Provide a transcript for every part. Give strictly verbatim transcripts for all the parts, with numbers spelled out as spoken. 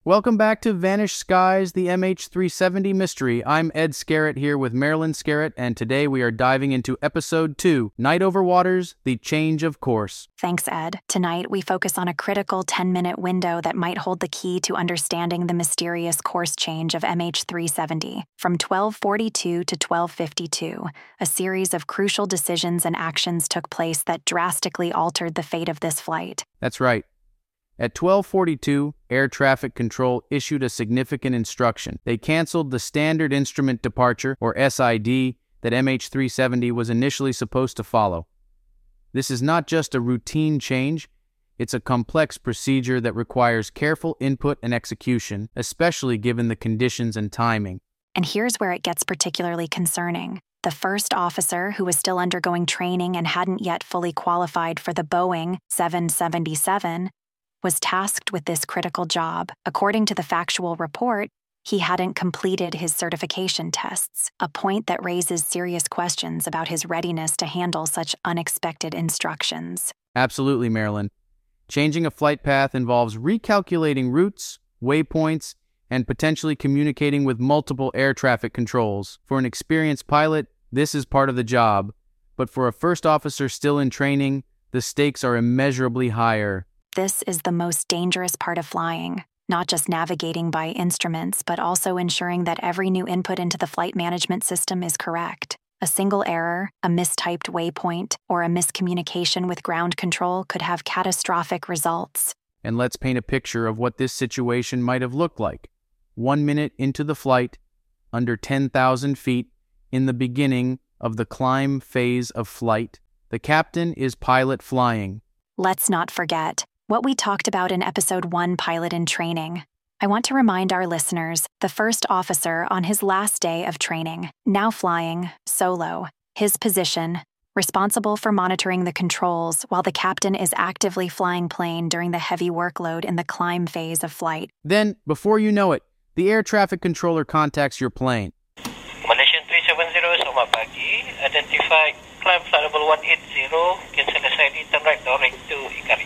Welcome back to Vanished Skies, the M H three seventy mystery. I'm Ed Scarrett here with Marilyn Scarrett, and today we are diving into Episode two, Night Over Waters, The Change of Course. Thanks, Ed. Tonight, we focus on a critical ten-minute window that might hold the key to understanding the mysterious course change of M H three seventy. From twelve forty-two to twelve fifty-two, a series of crucial decisions and actions took place that drastically altered the fate of this flight. That's right. At twelve forty-two, Air Traffic Control issued a significant instruction. They canceled the Standard Instrument Departure, or S I D, that M H three seventy was initially supposed to follow. This is not just a routine change, it's a complex procedure that requires careful input and execution, especially given the conditions and timing. And here's where it gets particularly concerning. The first officer, who was still undergoing training and hadn't yet fully qualified for the Boeing seven seventy-seven, was tasked with this critical job. According to the factual report, he hadn't completed his certification tests, a point that raises serious questions about his readiness to handle such unexpected instructions. Absolutely, Marilyn. Changing a flight path involves recalculating routes, waypoints, and potentially communicating with multiple air traffic controls. For an experienced pilot, this is part of the job, but for a first officer still in training, the stakes are immeasurably higher. This is the most dangerous part of flying, not just navigating by instruments, but also ensuring that every new input into the flight management system is correct. A single error, a mistyped waypoint, or a miscommunication with ground control could have catastrophic results. And let's paint a picture of what this situation might have looked like. One minute into the flight, under ten thousand feet, in the beginning of the climb phase of flight, the captain is pilot flying. Let's not forget what we talked about in Episode one, Pilot in Training. I want to remind our listeners, the first officer on his last day of training, now flying solo, his position, responsible for monitoring the controls while the captain is actively flying plane during the heavy workload in the climb phase of flight. Then, before you know it, the air traffic controller contacts your plane. Malaysian three seventy, selamat pagi. Identified climb flight level one eighty, cancel S I D, turn right direct to Ikari.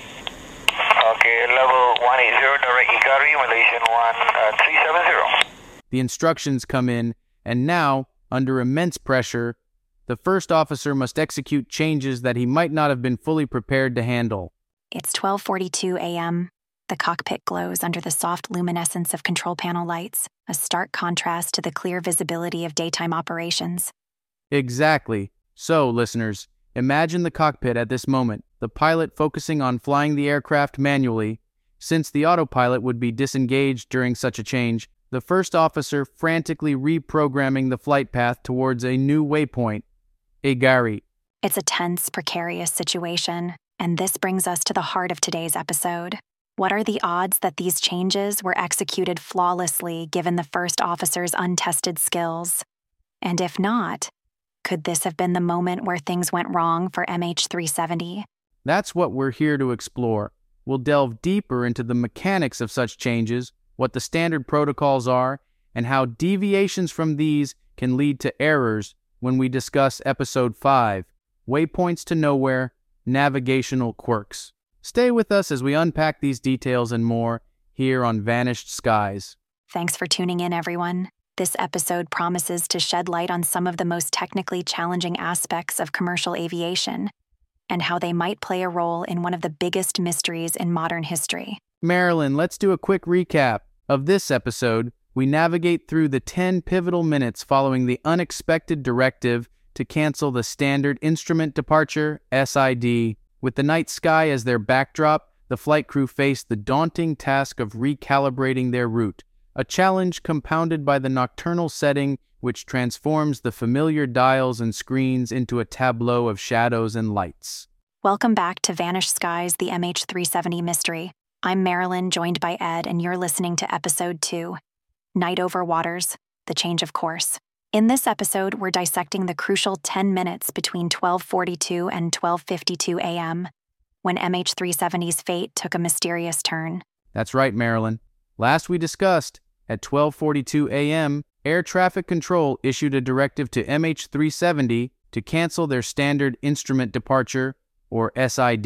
Okay, level one eighty, direct Ikari, Malaysian one three seventy. The instructions come in, and now, under immense pressure, the first officer must execute changes that he might not have been fully prepared to handle. It's twelve forty-two a.m. The cockpit glows under the soft luminescence of control panel lights, a stark contrast to the clear visibility of daytime operations. Exactly. So, listeners, imagine the cockpit at this moment, the pilot focusing on flying the aircraft manually. Since the autopilot would be disengaged during such a change, the first officer frantically reprogramming the flight path towards a new waypoint, Igari. It's a tense, precarious situation, and this brings us to the heart of today's episode. What are the odds that these changes were executed flawlessly given the first officer's untested skills? And if not, could this have been the moment where things went wrong for M H three seventy? That's what we're here to explore. We'll delve deeper into the mechanics of such changes, what the standard protocols are, and how deviations from these can lead to errors when we discuss Episode five, Waypoints to Nowhere, Navigational Quirks. Stay with us as we unpack these details and more here on Vanished Skies. Thanks for tuning in, everyone. This episode promises to shed light on some of the most technically challenging aspects of commercial aviation and how they might play a role in one of the biggest mysteries in modern history. Marilyn, let's do a quick recap of this episode. We navigate through the ten pivotal minutes following the unexpected directive to cancel the Standard Instrument Departure, S I D. With the night sky as their backdrop, the flight crew faced the daunting task of recalibrating their route, a challenge compounded by the nocturnal setting which transforms the familiar dials and screens into a tableau of shadows and lights. Welcome back to Vanished Skies, the M H three seventy mystery. I'm Marilyn, joined by Ed, and you're listening to Episode two, Night Over Waters, The Change of Course. In this episode, we're dissecting the crucial ten minutes between twelve forty-two and twelve fifty-two a.m., when M H three seventy's fate took a mysterious turn. That's right, Marilyn. Last we discussed, at twelve forty-two a.m., Air Traffic Control issued a directive to M H three seventy to cancel their Standard Instrument Departure, or S I D.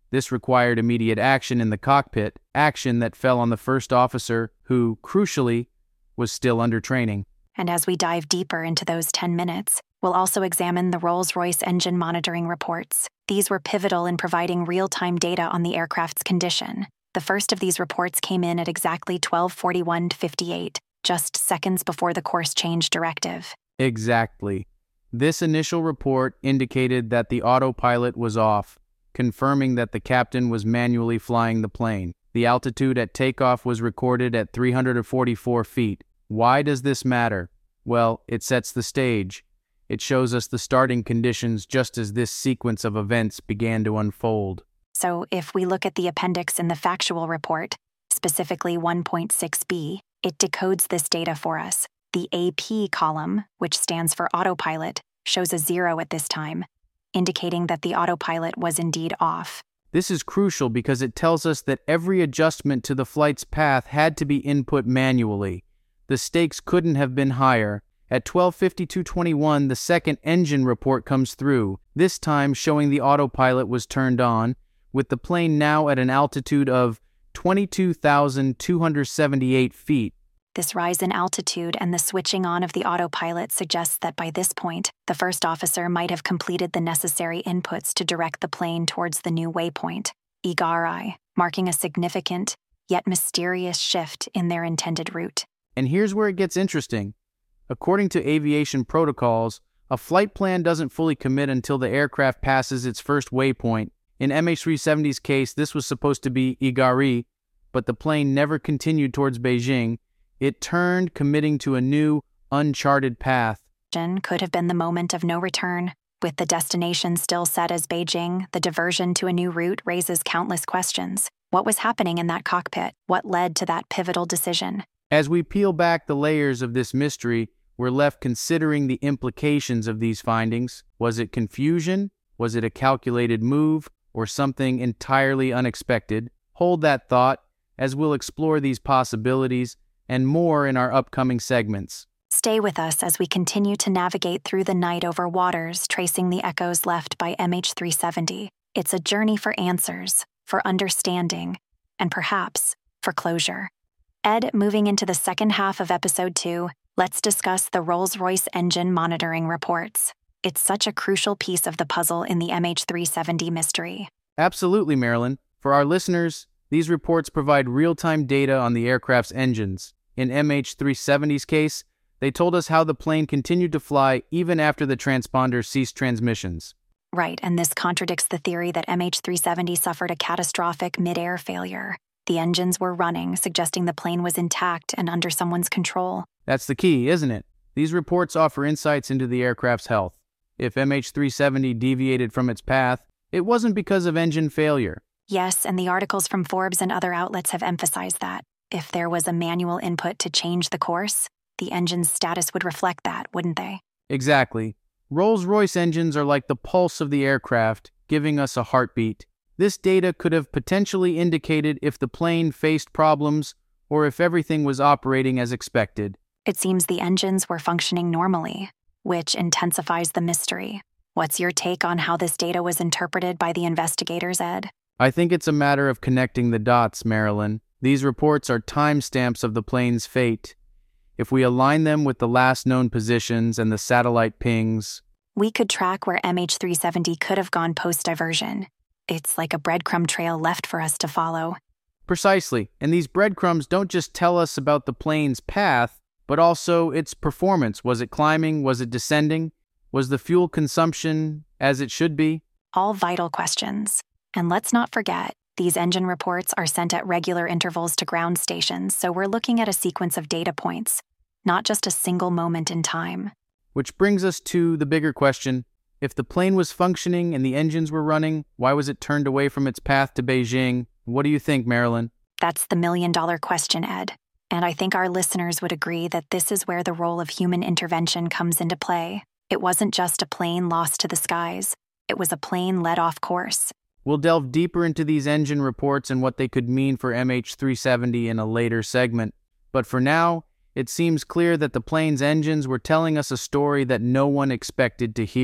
This required immediate action in the cockpit, action that fell on the first officer who, crucially, was still under training. And as we dive deeper into those ten minutes, we'll also examine the Rolls-Royce engine monitoring reports. These were pivotal in providing real-time data on the aircraft's condition. The first of these reports came in at exactly twelve forty-one fifty-eight, just seconds before the course change directive. Exactly. This initial report indicated that the autopilot was off, confirming that the captain was manually flying the plane. The altitude at takeoff was recorded at three hundred forty-four feet. Why does this matter? Well, it sets the stage. It shows us the starting conditions just as this sequence of events began to unfold. So if we look at the appendix in the factual report, specifically one point six B, it decodes this data for us. The A P column, which stands for autopilot, shows a zero at this time, indicating that the autopilot was indeed off. This is crucial because it tells us that every adjustment to the flight's path had to be input manually. The stakes couldn't have been higher. At twelve fifty-two twenty-one, the second engine report comes through, this time showing the autopilot was turned on, with the plane now at an altitude of twenty-two thousand two hundred seventy-eight feet. This rise in altitude and the switching on of the autopilot suggests that by this point, the first officer might have completed the necessary inputs to direct the plane towards the new waypoint, Igari, marking a significant, yet mysterious shift in their intended route. And here's where it gets interesting. According to aviation protocols, a flight plan doesn't fully commit until the aircraft passes its first waypoint. In M H three seventy's case, this was supposed to be Igari, but the plane never continued towards Beijing. It turned, committing to a new, uncharted path. Could have been the moment of no return. With the destination still set as Beijing, the diversion to a new route raises countless questions. What was happening in that cockpit? What led to that pivotal decision? As we peel back the layers of this mystery, we're left considering the implications of these findings. Was it confusion? Was it a calculated move? Or something entirely unexpected? Hold that thought as we'll explore these possibilities and more in our upcoming segments. Stay with us as we continue to navigate through the night over waters, tracing the echoes left by M H three seventy. It's a journey for answers, for understanding, and perhaps for closure. Ed, moving into the second half of episode two, let's discuss the Rolls-Royce engine monitoring reports. It's such a crucial piece of the puzzle in the M H three seventy mystery. Absolutely, Marilyn. For our listeners, these reports provide real-time data on the aircraft's engines. In M H three seventy's case, they told us how the plane continued to fly even after the transponder ceased transmissions. Right, and this contradicts the theory that M H three seventy suffered a catastrophic mid-air failure. The engines were running, suggesting the plane was intact and under someone's control. That's the key, isn't it? These reports offer insights into the aircraft's health. If M H three seventy deviated from its path, it wasn't because of engine failure. Yes, and the articles from Forbes and other outlets have emphasized that. If there was a manual input to change the course, the engine's status would reflect that, wouldn't they? Exactly. Rolls-Royce engines are like the pulse of the aircraft, giving us a heartbeat. This data could have potentially indicated if the plane faced problems or if everything was operating as expected. It seems the engines were functioning normally, which intensifies the mystery. What's your take on how this data was interpreted by the investigators, Ed? I think it's a matter of connecting the dots, Marilyn. These reports are timestamps of the plane's fate. If we align them with the last known positions and the satellite pings, we could track where M H three seventy could have gone post-diversion. It's like a breadcrumb trail left for us to follow. Precisely, and these breadcrumbs don't just tell us about the plane's path, but also its performance. Was it climbing? Was it descending? Was the fuel consumption as it should be? All vital questions. And let's not forget, these engine reports are sent at regular intervals to ground stations, so we're looking at a sequence of data points, not just a single moment in time. Which brings us to the bigger question. If the plane was functioning and the engines were running, why was it turned away from its path to Beijing? What do you think, Marilyn? That's the million-dollar question, Ed. And I think our listeners would agree that this is where the role of human intervention comes into play. It wasn't just a plane lost to the skies. It was a plane led off course. We'll delve deeper into these engine reports and what they could mean for M H three seventy in a later segment. But for now, it seems clear that the plane's engines were telling us a story that no one expected to hear.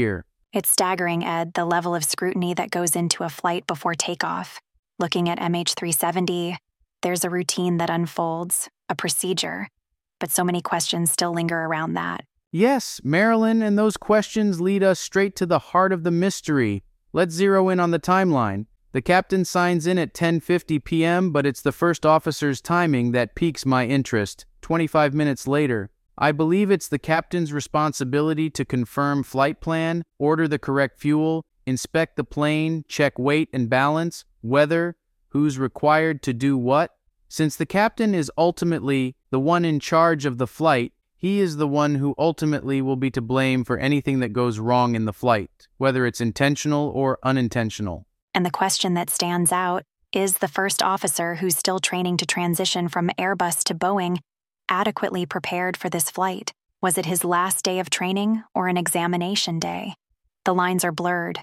It's staggering, Ed, the level of scrutiny that goes into a flight before takeoff. Looking at M H three seventy, there's a routine that unfolds, a procedure, but so many questions still linger around that. Yes, Marilyn, and those questions lead us straight to the heart of the mystery. Let's zero in on the timeline. The captain signs in at ten fifty p.m., but it's the first officer's timing that piques my interest. twenty-five minutes later, I believe it's the captain's responsibility to confirm flight plan, order the correct fuel, inspect the plane, check weight and balance, weather, who's required to do what. Since the captain is ultimately the one in charge of the flight, he is the one who ultimately will be to blame for anything that goes wrong in the flight, whether it's intentional or unintentional. And the question that stands out is the first officer who's still training to transition from Airbus to Boeing adequately prepared for this flight? Was it his last day of training or an examination day? The lines are blurred.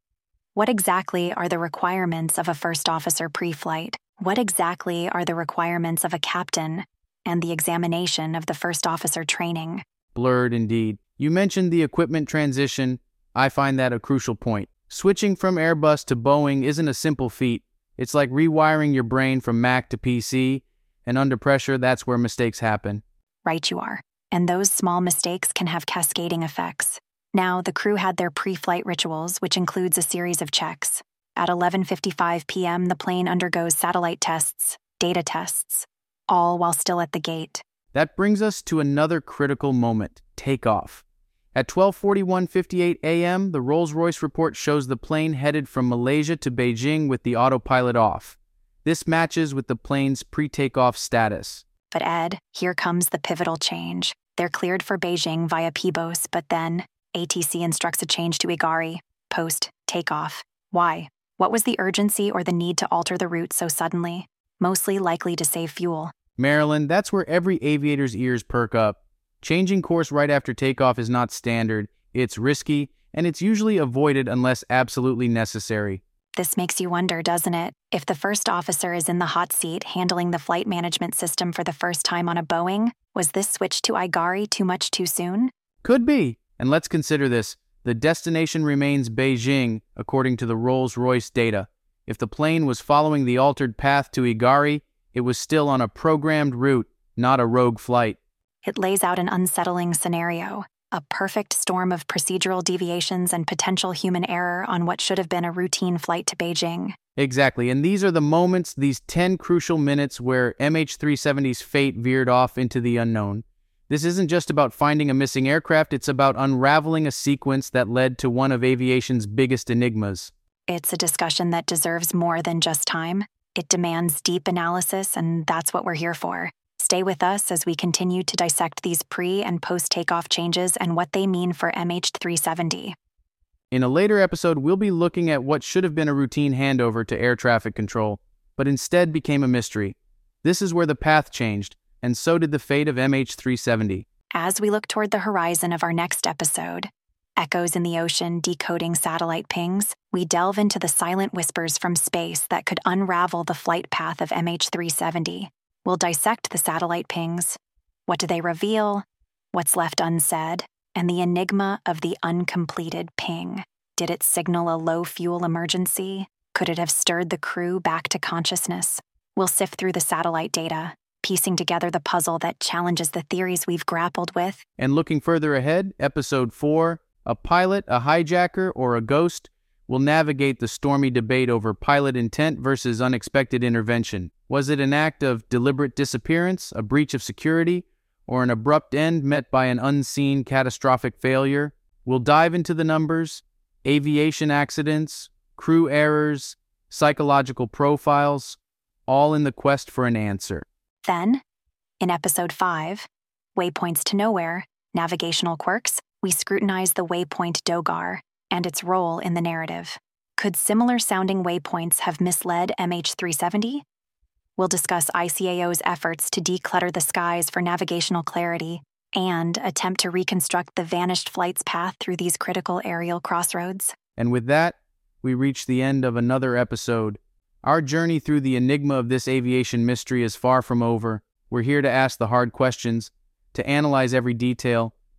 What exactly are the requirements of a first officer pre-flight? What exactly are the requirements of a captain and the examination of the first officer training? Blurred indeed. You mentioned the equipment transition. I find that a crucial point. Switching from Airbus to Boeing isn't a simple feat. It's like rewiring your brain from Mac to P C, and under pressure, that's where mistakes happen. Right you are. And those small mistakes can have cascading effects. Now, the crew had their pre-flight rituals, which includes a series of checks. At eleven fifty-five p.m., the plane undergoes satellite tests, data tests, all while still at the gate. That brings us to another critical moment, takeoff. At twelve forty-one fifty-eight a.m., the Rolls-Royce report shows the plane headed from Malaysia to Beijing with the autopilot off. This matches with the plane's pre-takeoff status. But Ed, here comes the pivotal change. They're cleared for Beijing via P B O S, but then A T C instructs a change to Igari, post-takeoff. Why? What was the urgency or the need to alter the route so suddenly? Mostly likely to save fuel. Marilyn, that's where every aviator's ears perk up. Changing course right after takeoff is not standard, it's risky, and it's usually avoided unless absolutely necessary. This makes you wonder, doesn't it? If the first officer is in the hot seat handling the flight management system for the first time on a Boeing, was this switch to Igari too much too soon? Could be. And let's consider this. The destination remains Beijing, according to the Rolls-Royce data. If the plane was following the altered path to Igari, it was still on a programmed route, not a rogue flight. It lays out an unsettling scenario. A perfect storm of procedural deviations and potential human error on what should have been a routine flight to Beijing. Exactly, and these are the moments, these ten crucial minutes where M H three seventy's fate veered off into the unknown. This isn't just about finding a missing aircraft, it's about unraveling a sequence that led to one of aviation's biggest enigmas. It's a discussion that deserves more than just time. It demands deep analysis, and that's what we're here for. Stay with us as we continue to dissect these pre- and post-takeoff changes and what they mean for M H three seventy. In a later episode, we'll be looking at what should have been a routine handover to air traffic control, but instead became a mystery. This is where the path changed, and so did the fate of M H three seventy. As we look toward the horizon of our next episode, echoes in the ocean decoding satellite pings, we delve into the silent whispers from space that could unravel the flight path of M H three seventy. We'll dissect the satellite pings. What do they reveal? What's left unsaid? And the enigma of the uncompleted ping. Did it signal a low fuel emergency? Could it have stirred the crew back to consciousness? We'll sift through the satellite data, piecing together the puzzle that challenges the theories we've grappled with. And looking further ahead, episode four, a pilot, a hijacker, or a ghost will navigate the stormy debate over pilot intent versus unexpected intervention. Was it an act of deliberate disappearance, a breach of security, or an abrupt end met by an unseen catastrophic failure? We'll dive into the numbers, aviation accidents, crew errors, psychological profiles, all in the quest for an answer. Then, in episode five, Waypoints to Nowhere, Navigational Quirks, we scrutinize the waypoint DOGAR and its role in the narrative. Could similar-sounding waypoints have misled M H three seventy? We'll discuss I C A O's efforts to declutter the skies for navigational clarity and attempt to reconstruct the vanished flight's path through these critical aerial crossroads. And with that, we reach the end of another episode. Our journey through the enigma of this aviation mystery is far from over. We're here to ask the hard questions, to analyze every detail,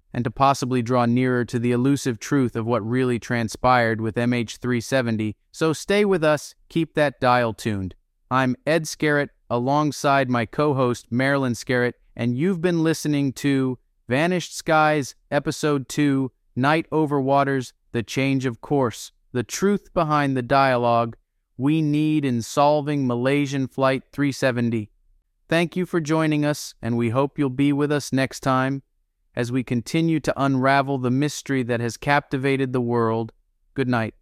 and to possibly draw nearer to the elusive truth of what really transpired with M H three seventy, so stay with us, keep that dial tuned. I'm Ed Scarrett, alongside my co-host Marilyn Scarrett, and you've been listening to Vanished Skies, Episode two, Night Over Waters, The Change of Course, the truth behind the dialogue we need in solving Malaysian Flight three seventy. Thank you for joining us, and we hope you'll be with us next time as we continue to unravel the mystery that has captivated the world. Good night.